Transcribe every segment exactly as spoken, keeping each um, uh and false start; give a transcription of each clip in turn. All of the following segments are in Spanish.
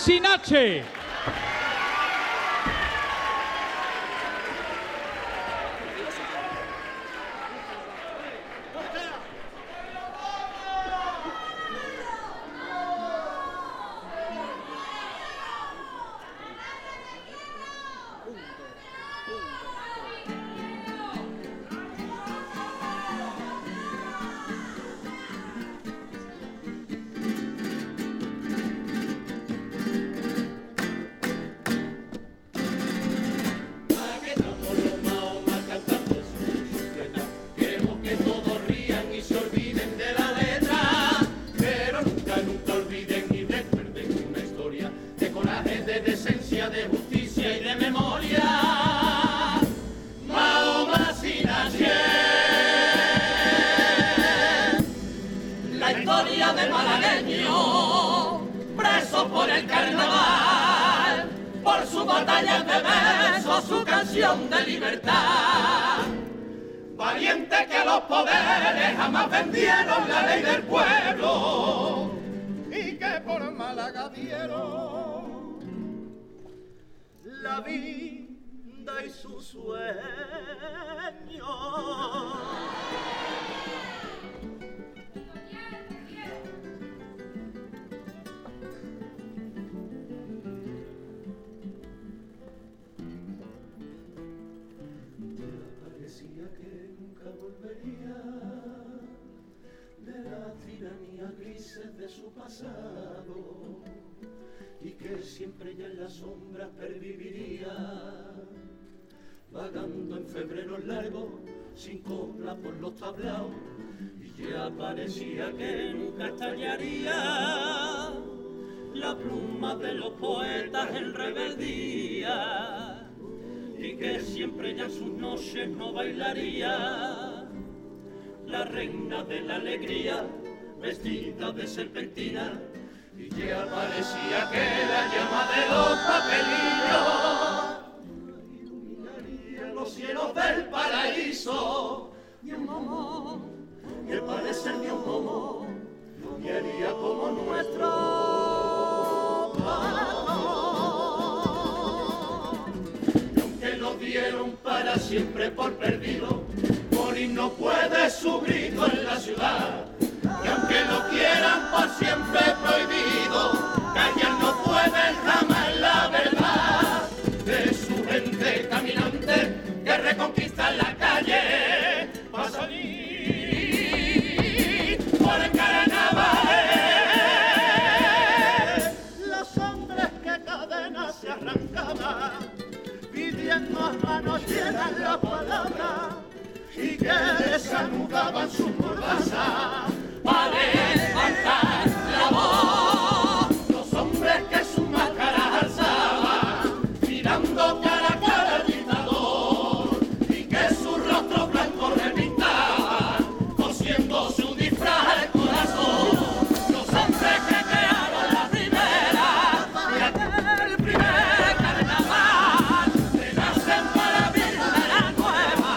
sin H. De libertad, valiente que los poderes jamás vendieron la ley del pueblo y que por Málaga dieron la vida y su sueño. De la tiranía grises de su pasado y que siempre ya en las sombras perviviría, vagando en febrero largo sin cobra por los tablaos, y ya parecía que nunca estallaría la pluma de los poetas en rebeldía, y que siempre ya en sus noches no bailaría la reina de la alegría, vestida de serpentina, y ya parecía que la llama de los papelillos iluminaría los cielos del paraíso. Y un momo, que parece ni un momo, y haría como nuestro pano. Y aunque lo dieron para siempre por perdido, morir no puede su grito en la ciudad, y aunque lo quieran por siempre prohibido, callar no pueden jamás la verdad de su gente caminante que reconquista la calle para salir por el carnaval. Los hombres que cadenas se arrancaban pidiendo a manos llenas la palabra y que desanudaban sus mordazas para levantar la voz. Los hombres que sus máscaras alzaban, mirando cara a cara al dictador, y que sus rostros blancos repintaban, cosiendo su disfraz al corazón. Los hombres que crearon la primera y aquel primer carnaval, renacen para abrir la nueva.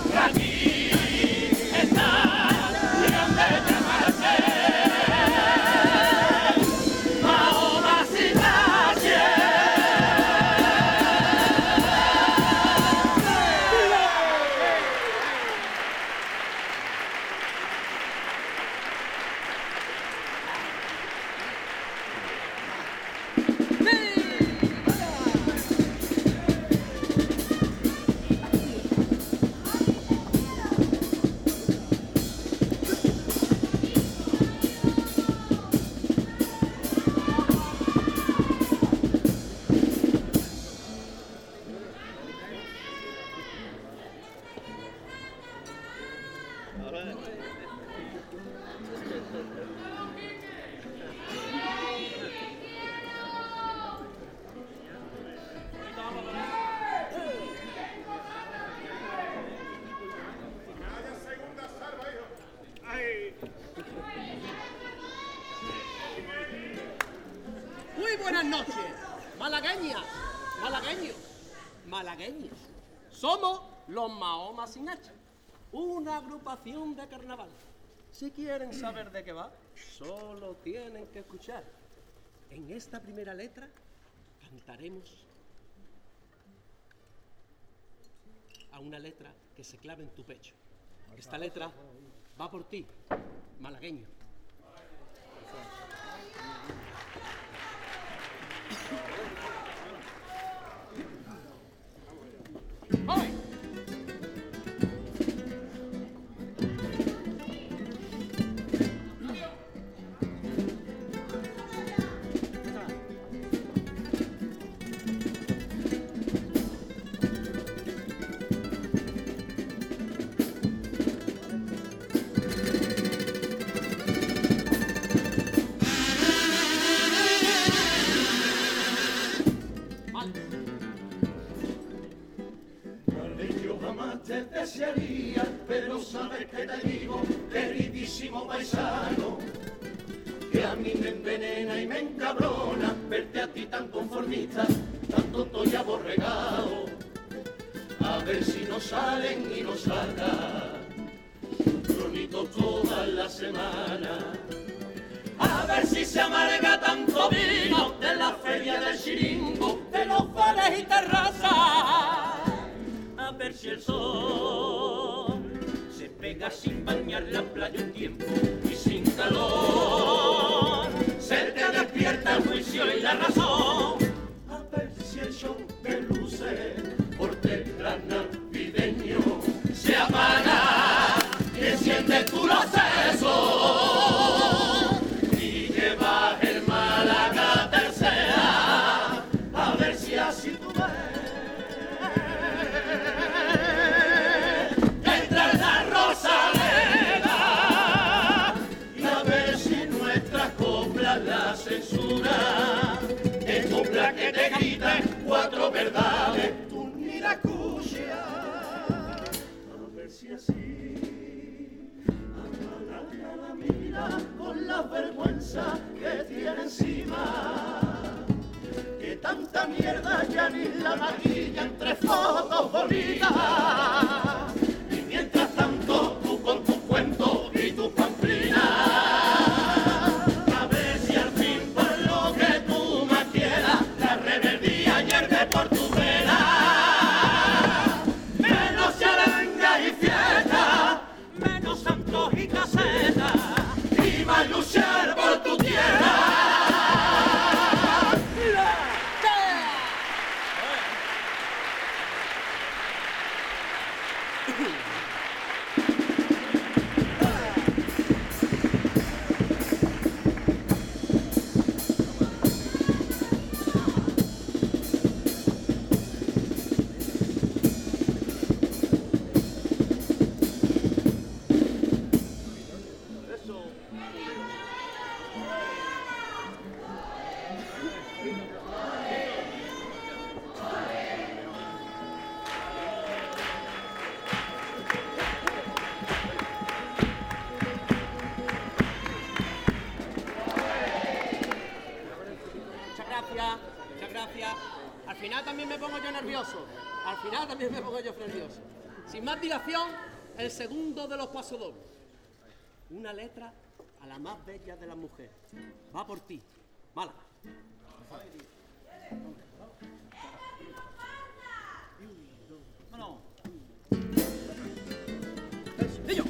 Muy buenas noches, malagueñas, malagueños, malagueños. Somos los Mahomas sin H, una agrupación de carnaval. Si quieren saber de qué va, solo tienen que escuchar. En esta primera letra cantaremos a una letra que se clave en tu pecho. Esta letra va por ti, malagueño. ¡Ay! Te desearía, pero sabes que te digo, queridísimo paisano, que a mí me envenena y me encabrona verte a ti tan conformista, tan tonto y aborregado. A ver si no salen y no salgan cronitos toda la semana. A ver si se amarga tanto vino de la feria del chiringo, de los bares y terrazas. A ver si el sol se pega sin bañar la playa un tiempo y sin calor se te despierta el juicio y la razón. A ver si el show de luces por detrás navideño se apaga y enciende tú los sesos y llevas el Málaga tercera. A ver si así tú ves la censura, es copla que te grita cuatro verdades, tú miracuya. A ver si así apaga la mira con la vergüenza que tiene encima, que tanta mierda ya ni la maquilla entre fotos bonitas. Y mientras tanto tú con tus cuentos y tus pamplinas, por tu vela, menos charanga y fiesta, menos santos y casetas, y más luchar por tu tierra. Muchas gracias. Al final también me pongo yo nervioso. Al final también me pongo yo nervioso. Sin más dilación, el segundo de los pasodobles. Una letra a la más bella de las mujeres. Va por ti, Málaga. Vámonos. ¡Niño!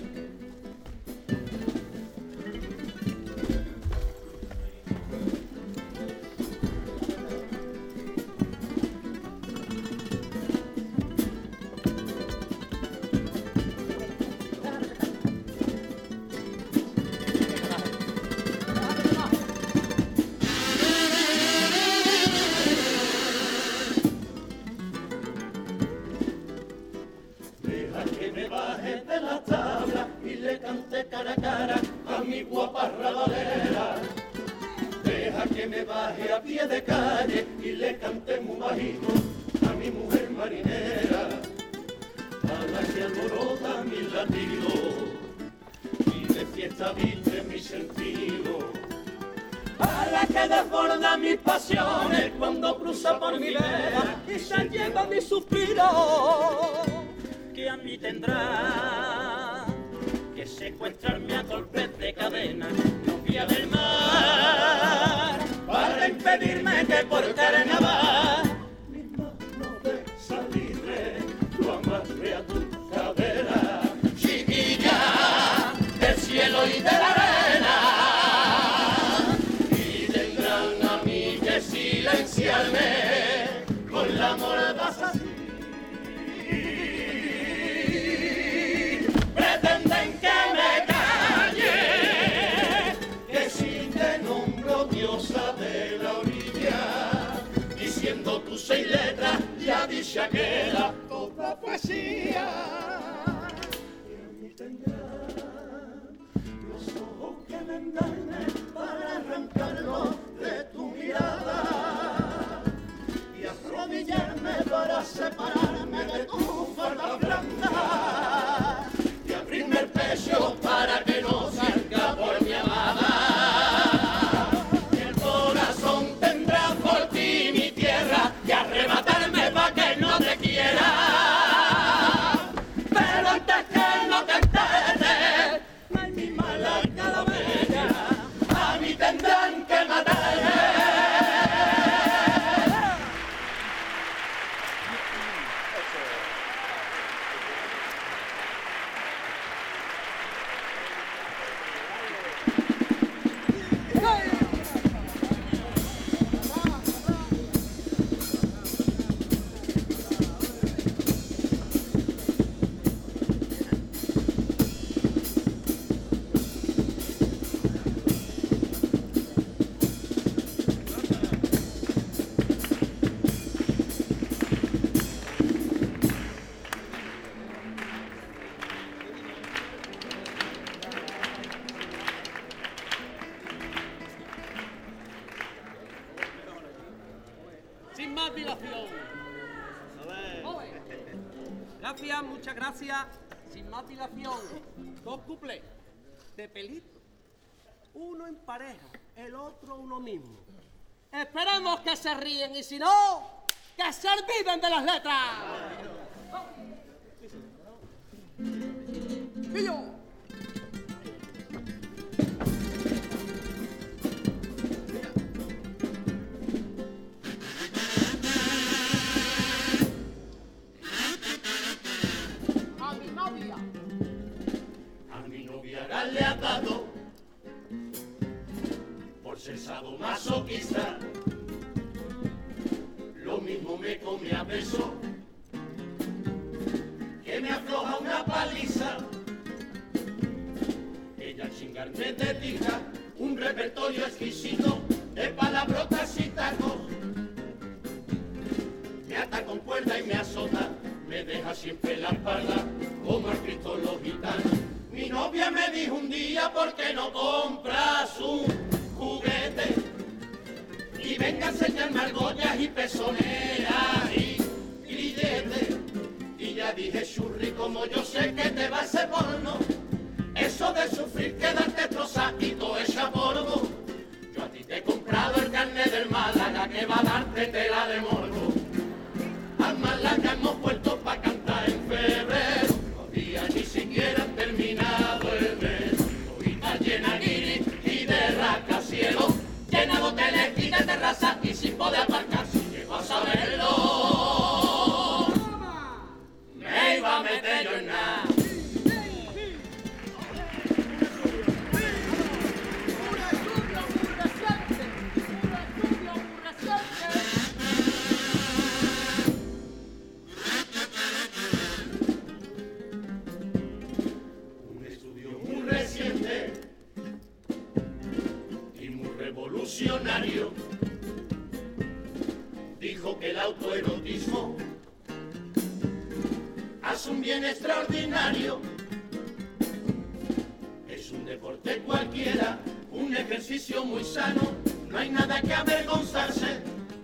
Cara a cara a mi guapa rabalera, deja que me baje a pie de calle y le cante muy bajito a mi mujer marinera, a la que alborota mis latidos y de fiesta viste mi sentido, a la que desborda mis pasiones cuando cruza por mi vera y se lleva mi suspiro, que a mí tendrá que secuestrarme a golpes de cadena, novia del mar, para pedirme que por carnaval mis manos de salitre lo amarre a tu cadera. Chiquilla del cielo y de la arena, y tendrán a mí que silenciarme con la mordaza así. Pretenden que me calle, que si te nombro diosa de la orilla, diciendo tus seis letras ya dicha queda toda poesía. Y a mí tendrán los ojos que me engañen para arrancarlo de tu mirada y arrodillarme para separarme de tu falda blanca y abrirme el pecho para que no salga por mi amada. Y el corazón tendrá por ti mi tierra y arrebatarme pa' que no te quiera. Pero antes que no te enteres, ay, mi mala calavera, a mí tendrán que matarme. Sin más dilación. Gracias, muchas gracias. Sin más dilación. Dos cuplés de pelito. Uno en pareja, el otro uno mismo. Esperemos que se ríen y si no, que se olviden de las letras. ¡Pillo! Le ha dado por ser sadomasoquista, lo mismo me come a beso que me afloja una paliza. Ella chingarme de tija un repertorio exquisito de palabrotas y tacos, me ata con cuerda y me azota, me deja siempre la espalda como al Cristo los gitanos. Mi novia me dijo un día, ¿por qué no compras un juguete? Y venga a enseñarme argollas y pezoneras y grilletes. Y ya dije, churri, como yo sé que te va a hacer porno, eso de sufrir, quedarte trozadito, echa polvo. Yo a ti te he comprado el carnet del Málaga, que va a darte tela de morbo. Al Málaga hemos vuelto pa' cantar en febrero. Ni siquiera han terminado el mes. Todita llena guiri y de rascacielos, llena de hoteles y de terrazas y sin poder aparcar. Si llego a saberlo, me iba a meter yo en nada. Dijo que el autoerotismo hace un bien extraordinario. Es un deporte cualquiera, un ejercicio muy sano, no hay nada que avergonzarse.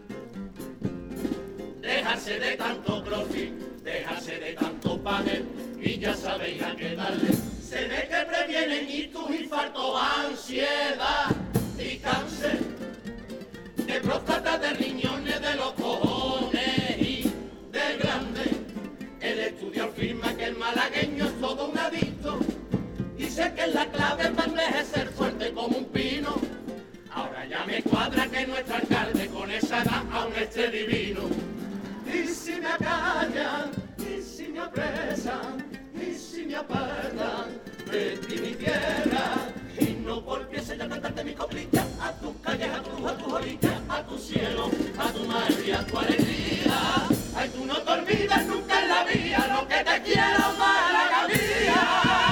Dejarse de tanto crossfit, dejarse de tanto pádel y ya sabéis a qué darle. Se ve que previenen ictus, infarto, ansiedad y cáncer de próstata, de riñones, de los cojones y de grande. El estudio afirma que el malagueño es todo un adicto. Dice que es la clave para envejecer fuerte como un pino. Ahora ya me cuadra otra que nuestro alcalde con esa edad aún esté divino. Y si me acallan, y si me apresan, y si me apartan de ti mi tierra, y no volviese yo a cantarte mi coplilla, a tus calles, a tus, a tus orillas, a tu cielo, a tu mar y a tu alegría. Ay, tú no te olvides nunca en la vía lo que te quiero, Málaga mía.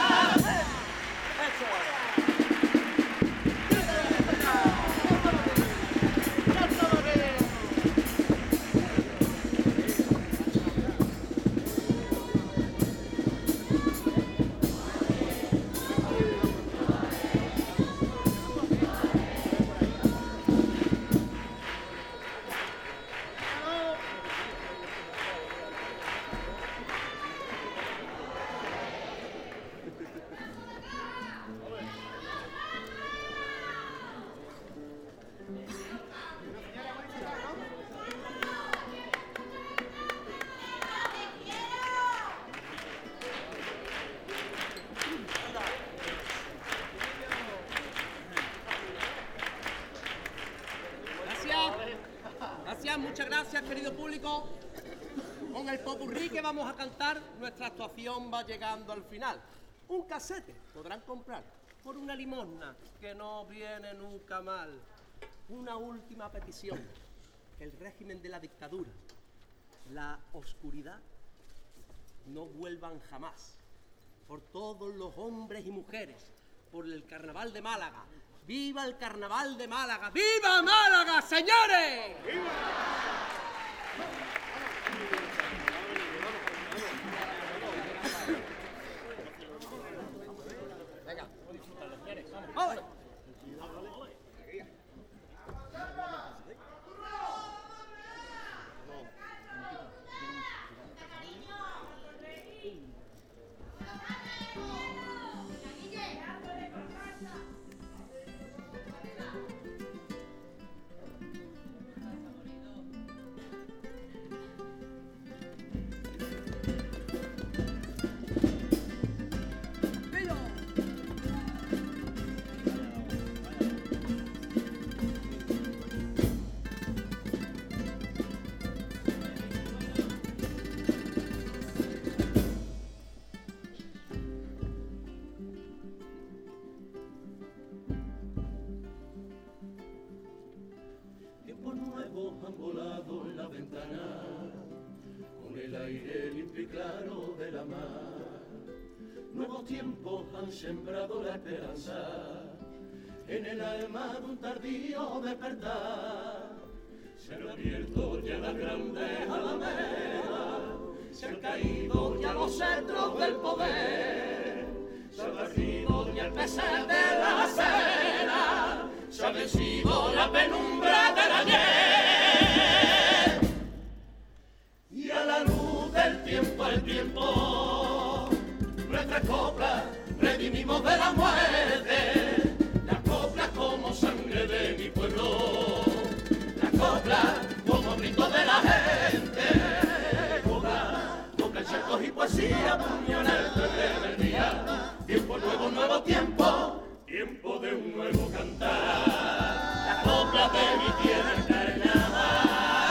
Muchas gracias, querido público. Con el popurrí que vamos a cantar, nuestra actuación va llegando al final. Un casete podrán comprar por una limosna que no viene nunca mal. Una última petición: que el régimen de la dictadura, la oscuridad, no vuelvan jamás. Por todos los hombres y mujeres, por el carnaval de Málaga. ¡Viva el carnaval de Málaga! ¡Viva Málaga, señores! ¡Viva! Venga, ¡vamos! Han volado en la ventana con el aire limpio y claro de la mar. Nuevos tiempos han sembrado la esperanza en el alma de un tardío despertar. Se han abierto ya las grandes alamedas, se han caído ya los cetros del poder, se ha barrido ya el pesar de la acera, se ha vencido la penumbra del ayer. Y a la luz del tiempo al tiempo, nuestra copla redimimos de la muerte. La copla como sangre de mi pueblo, la copla como grito de la gente. Copla, copla en charcos y poesía, puñal de rebeldía. Tiempo nuevo, nuevo tiempo, tiempo de un nuevo cantar. La copla de mi tierra encarnada.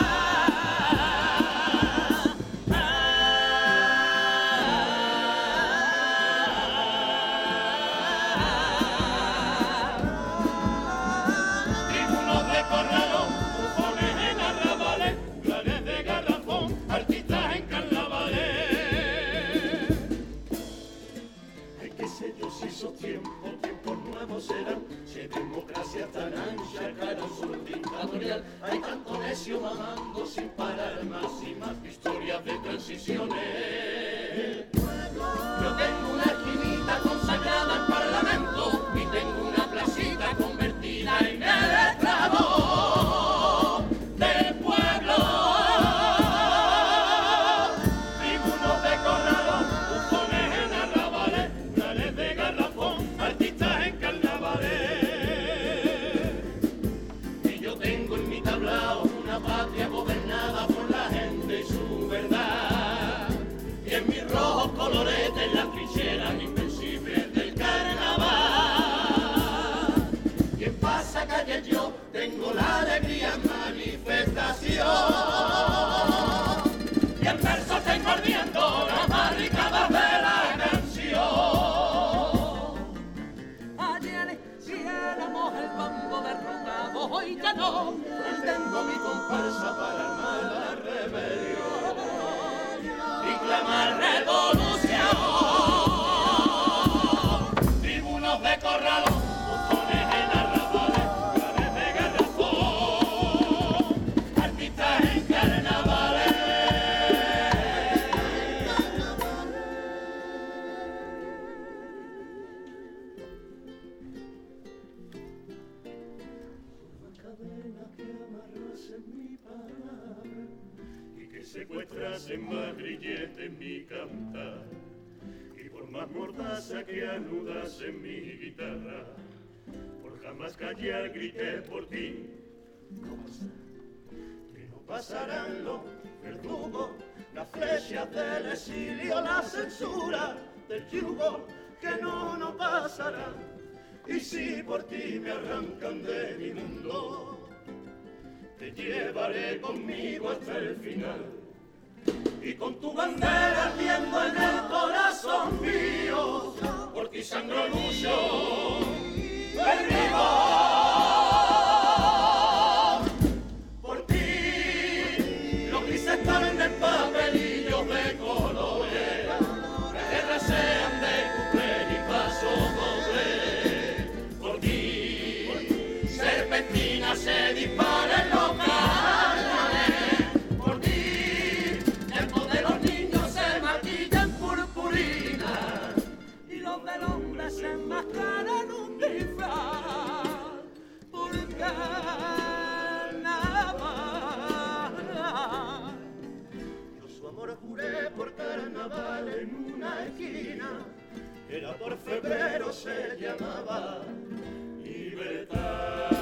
Tiempos, tiempos nuevos serán, si democracia tan ancha, cara azul dictatorial, hay tanto necio mamando sin parar, más y más historias de transiciones. Yo tengo una esquinita consagrada en parlamento y tengo una placita convertida en el estrado del pueblo. Tribunos de corralón, bufones en arrabales, murales de garrafón, artistas en carnavales. Y yo tengo en mi tablao una patria gobernada por la gente y su verdad. Y comparsa para armar la rebelión y clamar revolución. Tribunos de corralón, buzones en arrabales, claves de garrafón, artistas en carnavales. Secuestrasen más grillete en mi cantar y por más mordaza que anudas en mi guitarra, por jamás callar grité por ti. No pasa, que no pasarán los verdugos, las flechas del exilio, la censura del yugo, que no nos pasará. Y si por ti me arrancan de mi mundo, te llevaré conmigo hasta el final. Y con tu bandera ardiendo en el corazón mío, por ti sangro lucho, perdido. Por ti, los grises están en papelillos de colores, las guerras sean de cuplé y paso doble. Por ti, serpentina se dispara en los cañones. Se enmascaran un disfraz por carnaval. Yo su amor juré por carnaval en una esquina, era por febrero, se llamaba libertad.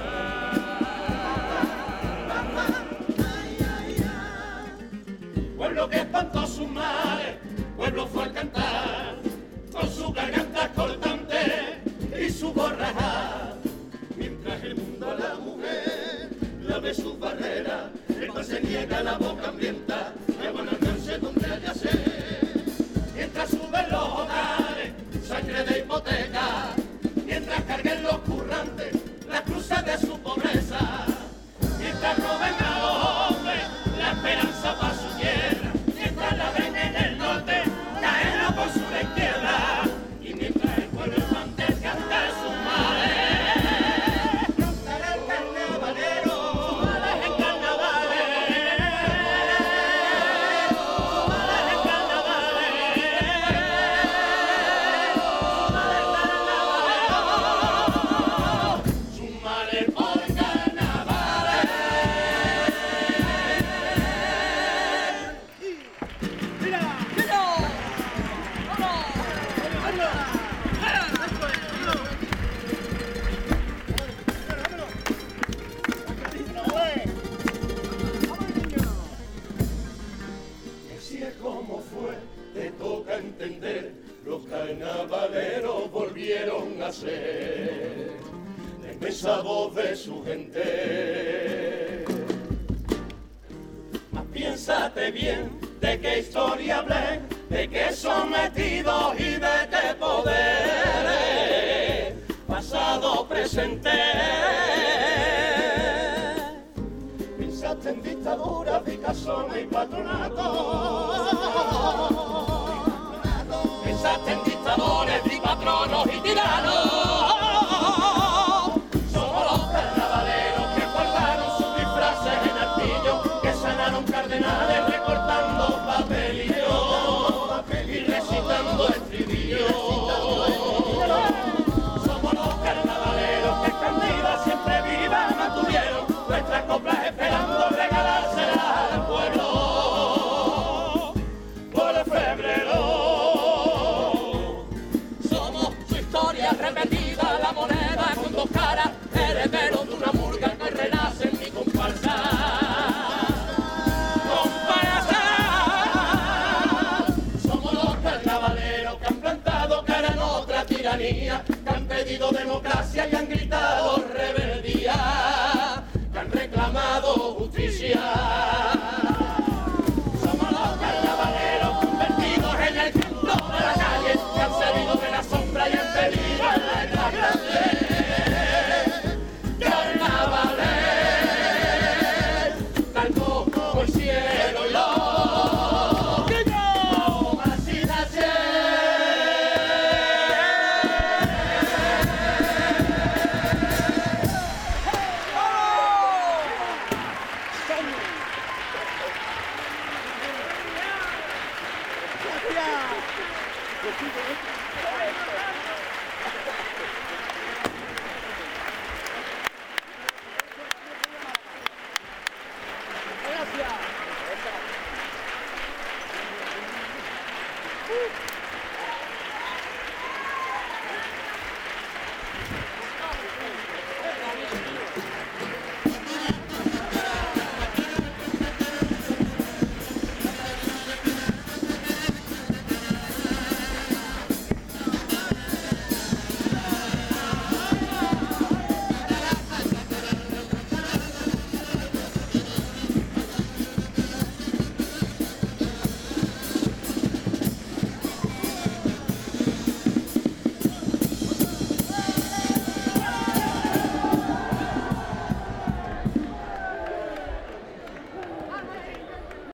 Pueblo que espantó sus males, pueblo fue al cantar con su garganta cortante y su borraja, mientras el mundo a la mujer lave sus barreras, el pan se niega, la boca hambrienta, le van a alcance donde haya sed, mientras suben los hogares, sangre de hipoteca, mientras carguen los currantes las cruces de su pobreza, mientras roben a los hombres la esperanza para su tierra, mientras la ven en el norte caerla por su izquierda, y mientras el pueblo infante canta sus males, cantará el carnavalero, sus males en carnavales, sus males en carnavales, sus males por carnavales. ¡Mira! ¡Mira! Así es como fue, te toca entender, los carnavaleros volvieron a ser la inmensa voz de su gente. Mas piénsate bien de qué historia hablé, de qué sometidos y de qué poderes, pasado, presente. Pensaste en dictaduras, picazones y patronatos. Pensaste en dictadores y patronos y tiranos.